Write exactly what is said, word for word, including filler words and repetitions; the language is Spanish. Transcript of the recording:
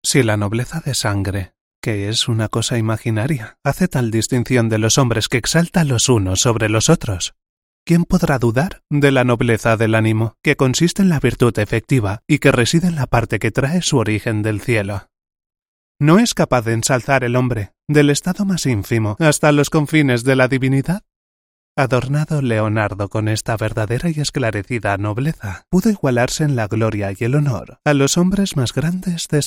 Si la nobleza de sangre, que es una cosa imaginaria, hace tal distinción de los hombres que exalta a los unos sobre los otros, ¿quién podrá dudar de la nobleza del ánimo, que consiste en la virtud efectiva y que reside en la parte que trae su origen del cielo? ¿No es capaz de ensalzar el hombre, del estado más ínfimo hasta los confines de la divinidad? Adornado Leonardo con esta verdadera y esclarecida nobleza, pudo igualarse en la gloria y el honor a los hombres más grandes de